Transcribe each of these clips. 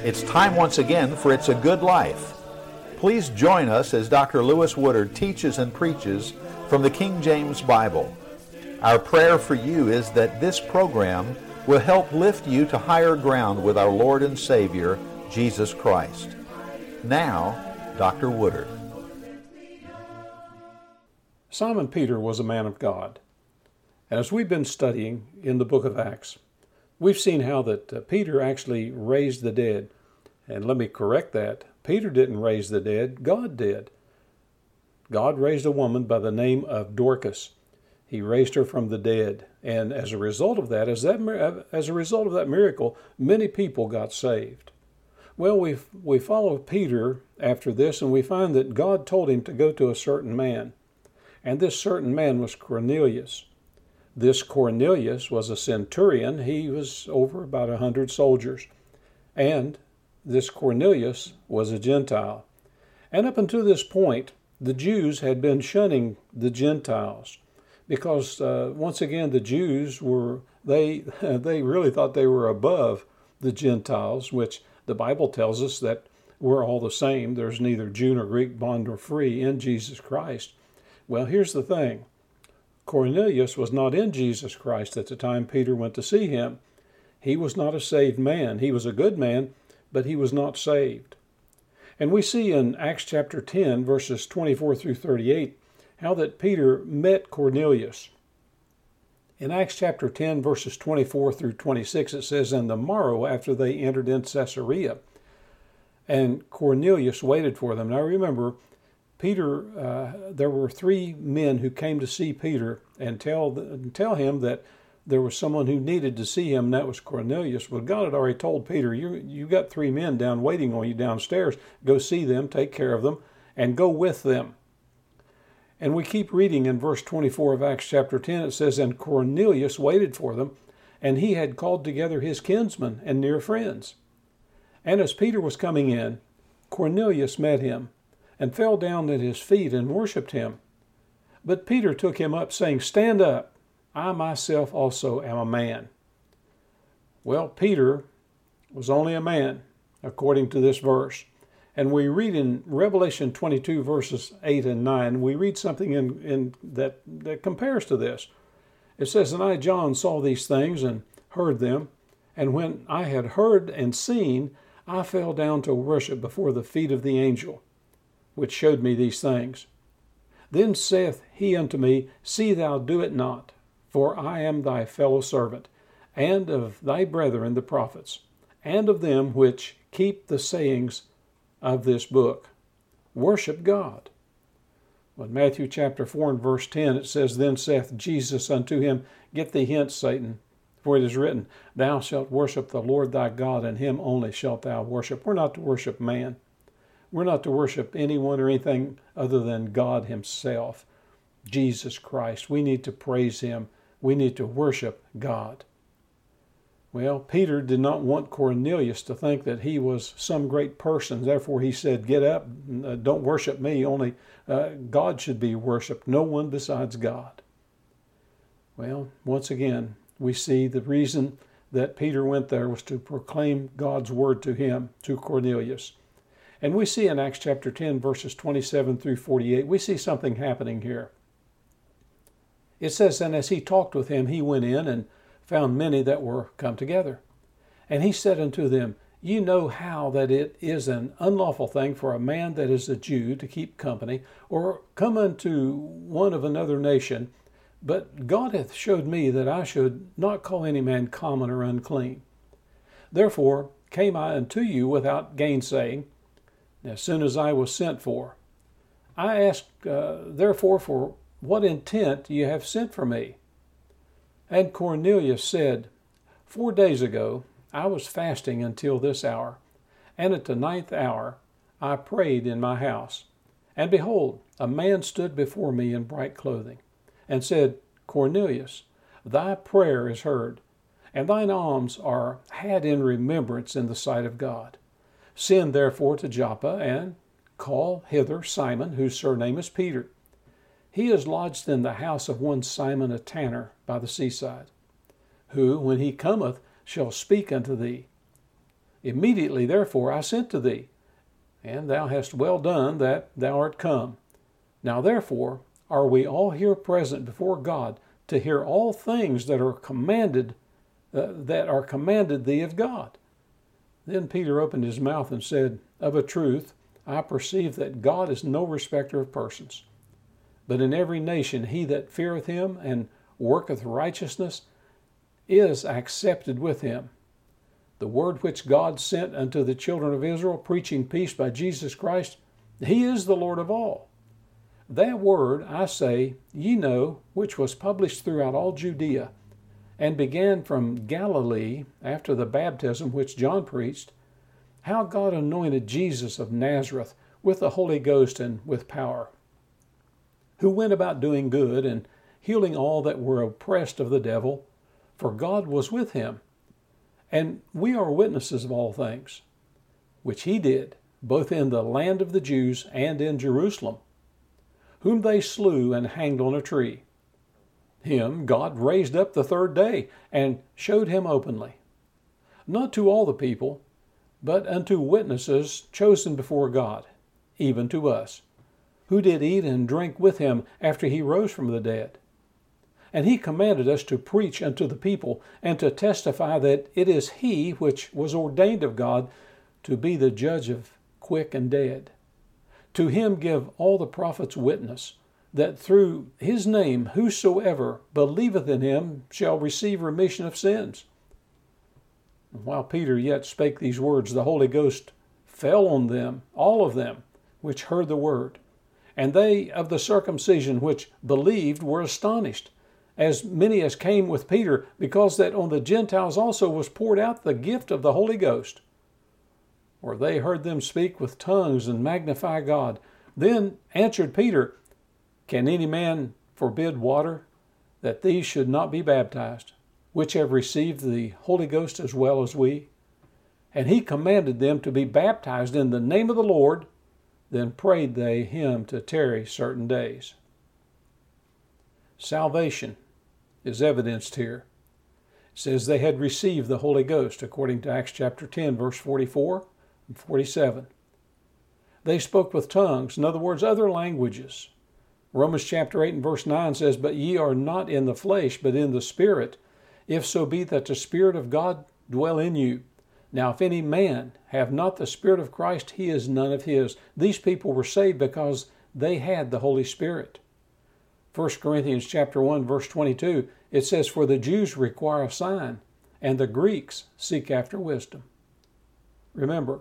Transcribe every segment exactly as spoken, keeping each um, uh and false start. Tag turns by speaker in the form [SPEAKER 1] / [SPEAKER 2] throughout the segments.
[SPEAKER 1] It's time once again for It's a Good Life. Please join us as Doctor Lewis Woodard teaches and preaches from the King James Bible. Our prayer for you is that this program will help lift you to higher ground with our Lord and Savior, Jesus Christ. Now, Doctor Woodard.
[SPEAKER 2] Simon Peter was a man of God. And as we've been studying in the book of Acts, we've seen how that uh, Peter actually raised the dead. And let me correct that. Peter didn't raise the dead. God did. God raised a woman by the name of Dorcas. He raised her from the dead. And as a result of that, as, that, as a result of that miracle, many people got saved. Well, we we follow Peter after this, and we find that God told him to go to a certain man. And this certain man was Cornelius. This Cornelius was a centurion. He was over about a hundred soldiers. And this Cornelius was a Gentile. And up until this point, the Jews had been shunning the Gentiles because, uh, once again, the Jews were, they, they really thought they were above the Gentiles, which the Bible tells us that we're all the same. There's neither Jew nor Greek, bond nor free in Jesus Christ. Well, here's the thing. Cornelius was not in Jesus Christ at the time Peter went to see him. He was not a saved man. He was a good man, but he was not saved. And we see in Acts chapter ten, verses twenty-four through thirty-eight, how that Peter met Cornelius. In Acts chapter ten, verses twenty-four through twenty-six, it says, "And the morrow after they entered in Caesarea, and Cornelius waited for them." Now remember, Peter, uh, there were three men who came to see Peter and tell tell him that there was someone who needed to see him, and that was Cornelius. Well, God had already told Peter, you you got three men down waiting on you downstairs. Go see them, take care of them, and go with them. And we keep reading in verse twenty-four of Acts chapter ten. It says, "And Cornelius waited for them, and he had called together his kinsmen and near friends. And as Peter was coming in, Cornelius met him, and fell down at his feet and worshipped him. But Peter took him up, saying, Stand up, I myself also am a man." Well, Peter was only a man, according to this verse. And we read in Revelation twenty-two, verses eight and nine, we read something in, in that, that compares to this. It says, "And I, John, saw these things and heard them, and when I had heard and seen, I fell down to worship before the feet of the angel, which showed me these things. Then saith he unto me, See thou do it not, for I am thy fellow servant, and of thy brethren the prophets, and of them which keep the sayings of this book. Worship God." Well, in Matthew chapter four and verse ten, it says, "Then saith Jesus unto him, Get thee hence, Satan, for it is written, Thou shalt worship the Lord thy God, and him only shalt thou worship." We're not to worship man. We're not to worship anyone or anything other than God himself, Jesus Christ. We need to praise him. We need to worship God. Well, Peter did not want Cornelius to think that he was some great person. Therefore, he said, "Get up, don't worship me. Only uh, God should be worshiped, no one besides God." Well, once again, we see the reason that Peter went there was to proclaim God's word to him, to Cornelius. And we see in Acts chapter ten, verses twenty-seven through forty-eight, we see something happening here. It says, "And as he talked with him, he went in and found many that were come together. And he said unto them, Ye know how that it is an unlawful thing for a man that is a Jew to keep company, or come unto one of another nation. But God hath showed me that I should not call any man common or unclean. Therefore came I unto you without gainsaying, as soon as I was sent for. I ask, uh, therefore, for what intent ye have sent for me? And Cornelius said, Four days ago I was fasting until this hour, and at the ninth hour I prayed in my house. And behold, a man stood before me in bright clothing, and said, Cornelius, thy prayer is heard, and thine alms are had in remembrance in the sight of God. Send therefore to Joppa, and call hither Simon, whose surname is Peter. He is lodged in the house of one Simon a tanner by the seaside, who, when he cometh, shall speak unto thee. Immediately, therefore, I sent to thee, and thou hast well done that thou art come. Now, therefore, are we all here present before God to hear all things that are commanded, uh, that are commanded thee of God. Then Peter opened his mouth and said, Of a truth, I perceive that God is no respecter of persons. But in every nation he that feareth him and worketh righteousness is accepted with him. The word which God sent unto the children of Israel, preaching peace by Jesus Christ, he is the Lord of all. That word, I say, ye know, which was published throughout all Judea, and began from Galilee after the baptism which John preached, how God anointed Jesus of Nazareth with the Holy Ghost and with power, who went about doing good and healing all that were oppressed of the devil, for God was with him. And we are witnesses of all things, which he did, both in the land of the Jews and in Jerusalem, whom they slew and hanged on a tree. Him God raised up the third day, and showed him openly, not to all the people, but unto witnesses chosen before God, even to us, who did eat and drink with him after he rose from the dead. And he commanded us to preach unto the people, and to testify that it is he which was ordained of God to be the judge of quick and dead. To him give all the prophets witness, that through his name whosoever believeth in him shall receive remission of sins. And while Peter yet spake these words, the Holy Ghost fell on them, all of them, which heard the word. And they of the circumcision which believed were astonished, as many as came with Peter, because that on the Gentiles also was poured out the gift of the Holy Ghost. Or they heard them speak with tongues and magnify God. Then answered Peter, Can any man forbid water, that these should not be baptized, which have received the Holy Ghost as well as we? And he commanded them to be baptized in the name of the Lord. Then prayed they him to tarry certain days. Salvation is evidenced here. It says they had received the Holy Ghost, according to Acts chapter ten, verse forty-four and forty-seven. They spoke with tongues, in other words, other languages. Romans chapter eight and verse nine says, But ye are not in the flesh, but in the Spirit, if so be that the Spirit of God dwell in you. Now if any man have not the Spirit of Christ, he is none of his. These people were saved because they had the Holy Spirit. First Corinthians chapter one, verse twenty-two, it says, For the Jews require a sign, and the Greeks seek after wisdom. Remember,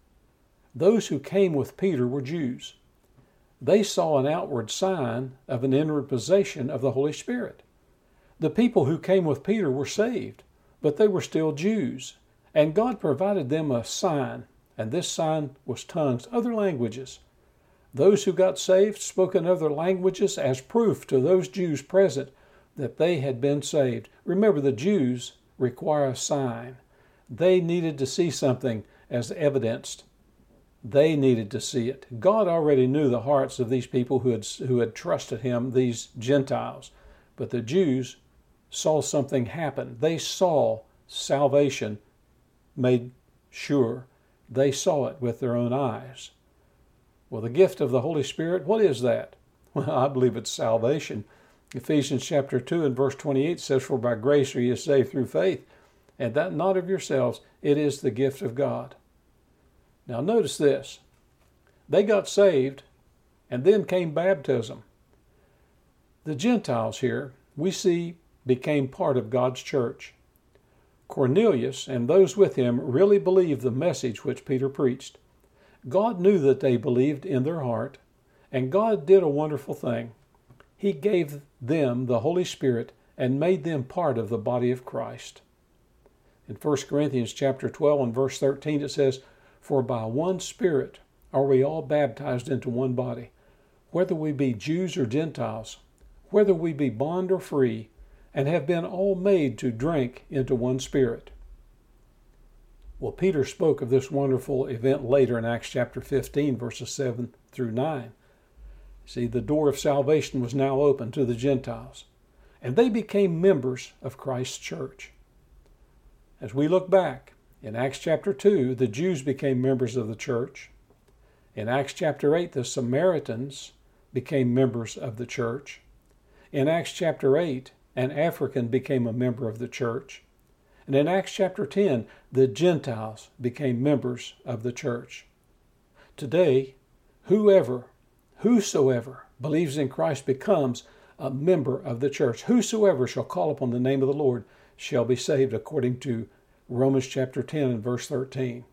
[SPEAKER 2] those who came with Peter were Jews. They saw an outward sign of an inward possession of the Holy Spirit. The people who came with Peter were saved, but they were still Jews, and God provided them a sign, and this sign was tongues, other languages. Those who got saved spoke in other languages as proof to those Jews present that they had been saved. Remember, the Jews require a sign. They needed to see something as evidenced. They needed to see it. God already knew the hearts of these people who had, who had trusted him, these Gentiles. But the Jews saw something happen. They saw salvation made sure. They saw it with their own eyes. Well, the gift of the Holy Spirit, what is that? Well, I believe it's salvation. Ephesians chapter two and verse twenty-eight says, For by grace are ye saved through faith, and that not of yourselves, it is the gift of God. Now notice this. They got saved, and then came baptism. The Gentiles here, we see, became part of God's church. Cornelius and those with him really believed the message which Peter preached. God knew that they believed in their heart, and God did a wonderful thing. He gave them the Holy Spirit and made them part of the body of Christ. In First Corinthians chapter twelve and verse thirteen it says, For by one Spirit are we all baptized into one body, whether we be Jews or Gentiles, whether we be bond or free, and have been all made to drink into one Spirit. Well, Peter spoke of this wonderful event later in Acts chapter fifteen, verses seven through nine. See, the door of salvation was now open to the Gentiles, and they became members of Christ's church. As we look back, In Acts chapter two, the Jews became members of the church. In Acts chapter eight, the Samaritans became members of the church. In Acts chapter eight, an African became a member of the church. And in Acts chapter ten, the Gentiles became members of the church. Today, whoever, whosoever believes in Christ becomes a member of the church. Whosoever shall call upon the name of the Lord shall be saved, according to Romans chapter ten and verse thirteen.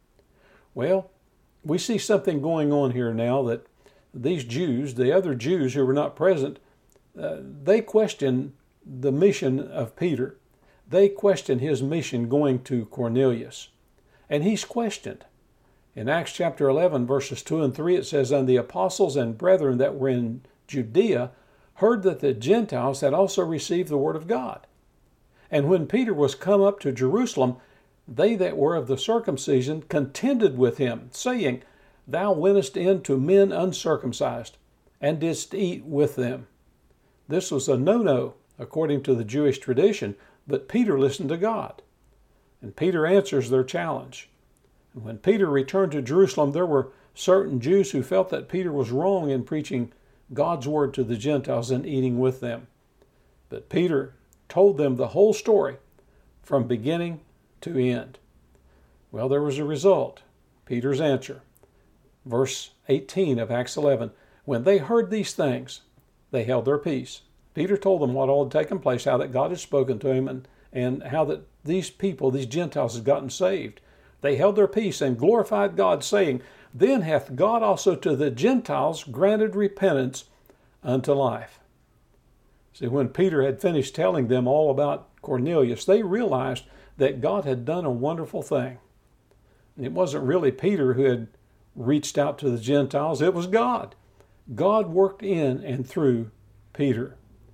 [SPEAKER 2] Well, we see something going on here now, that these Jews, the other Jews who were not present, uh, they question the mission of Peter. They question his mission going to Cornelius. And he's questioned. In Acts chapter eleven, verses two and three, it says, "And the apostles and brethren that were in Judea heard that the Gentiles had also received the word of God. And when Peter was come up to Jerusalem, they that were of the circumcision contended with him, saying, Thou wentest in to men uncircumcised, and didst eat with them." This was a no-no, according to the Jewish tradition, but Peter listened to God. And Peter answers their challenge. And when Peter returned to Jerusalem, there were certain Jews who felt that Peter was wrong in preaching God's word to the Gentiles and eating with them. But Peter told them the whole story from beginning to end. Well, there was a result. Peter's answer. Verse eighteen of Acts eleven, "When they heard these things, they held their peace." Peter told them what all had taken place, how that God had spoken to him, and, and how that these people, these Gentiles, had gotten saved. They held their peace and glorified God, saying, "Then hath God also to the Gentiles granted repentance unto life." See, when Peter had finished telling them all about Cornelius, they realized that God had done a wonderful thing. And it wasn't really Peter who had reached out to the Gentiles, it was God. God worked in and through Peter.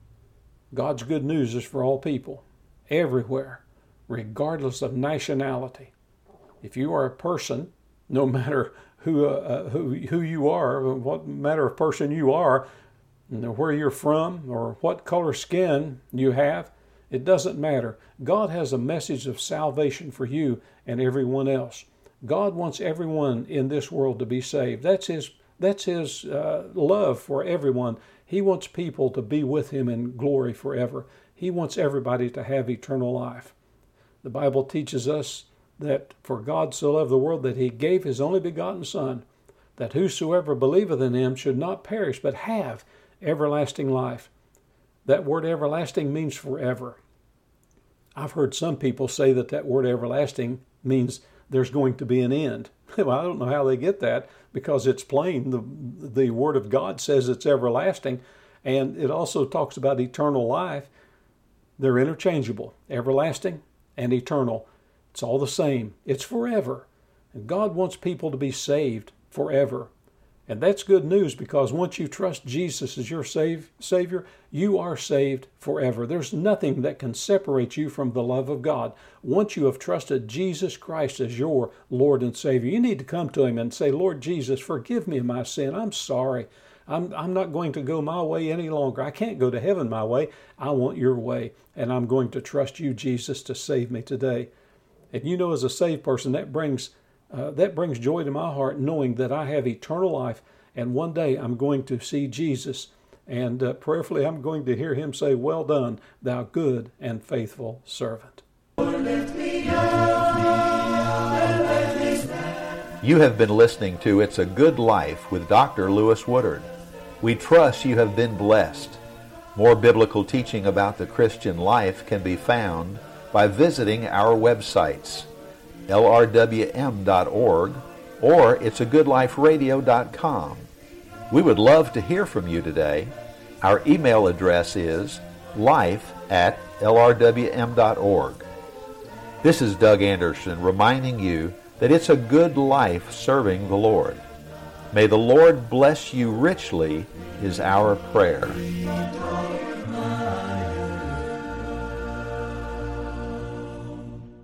[SPEAKER 2] God's good news is for all people, everywhere, regardless of nationality. If you are a person, no matter who uh, who who you are, what matter of person you are, you know, where you're from, or what color skin you have, it doesn't matter. God has a message of salvation for you and everyone else. God wants everyone in this world to be saved. That's His that's His uh, love for everyone. He wants people to be with Him in glory forever. He wants everybody to have eternal life. The Bible teaches us that for God so loved the world that He gave His only begotten Son, that whosoever believeth in Him should not perish, but have everlasting life. That word everlasting means forever. I've heard some people say that that word everlasting means there's going to be an end. Well, I don't know how they get that, because it's plain. The, the Word of God says it's everlasting, and it also talks about eternal life. They're interchangeable, everlasting and eternal. It's all the same. It's forever. And God wants people to be saved forever. And that's good news, because once you trust Jesus as your save, Savior, you are saved forever. There's nothing that can separate you from the love of God. Once you have trusted Jesus Christ as your Lord and Savior, you need to come to Him and say, "Lord Jesus, forgive me of my sin. I'm sorry. I'm, I'm not going to go my way any longer. I can't go to heaven my way. I want your way. And I'm going to trust you, Jesus, to save me today." And you know, as a saved person, that brings Uh, that brings joy to my heart, knowing that I have eternal life, and one day I'm going to see Jesus, and uh, prayerfully I'm going to hear Him say, "Well done, thou good and faithful servant."
[SPEAKER 1] You have been listening to It's a Good Life with Doctor Lewis Woodard. We trust you have been blessed. More biblical teaching about the Christian life can be found by visiting our websites, L R W M dot org or it's a good life radio dot com. We would love to hear from you today. Our email address is life at L R W M dot org. This is Doug Anderson reminding you that it's a good life serving the Lord. May the Lord bless you richly is our prayer.